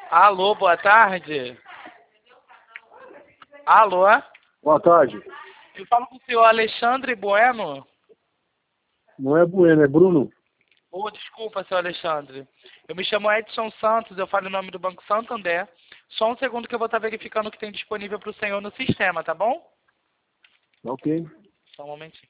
Alô, boa tarde. Alô? Boa tarde. Eu falo com o senhor Alexandre Bueno. Não é Bueno, é Bruno. Oh, desculpa, senhor Alexandre. Eu me chamo Edson Santos, eu falo em nome do Banco Santander. Só um segundo que eu vou estar verificando o que tem disponível para o senhor no sistema, tá bom? Ok. Só um momentinho.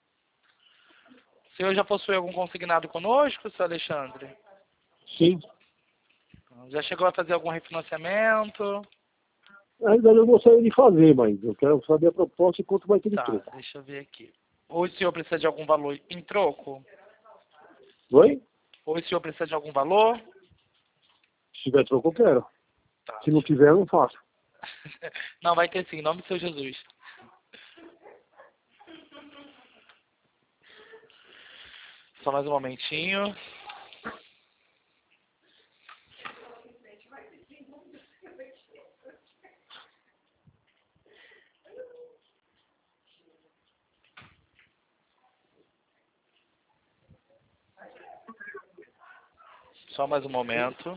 O senhor já possui algum consignado conosco, senhor Alexandre? Sim. Já chegou a fazer algum refinanciamento? Na realidade eu gostaria de fazer, mas eu quero saber a proposta e quanto vai ter de Tá, troco. deixa eu ver aqui. Ou o senhor precisa de algum valor em troco? Oi? Ou o senhor precisa de algum valor? Se tiver troco, eu quero. Tá. Se não tiver, eu não faço. Não, vai ter sim, em nome do seu Jesus. Só mais um momentinho. Só mais um momento.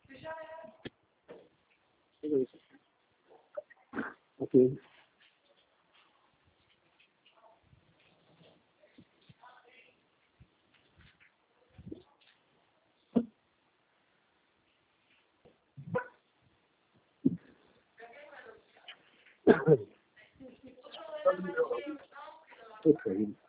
Ok. Ok.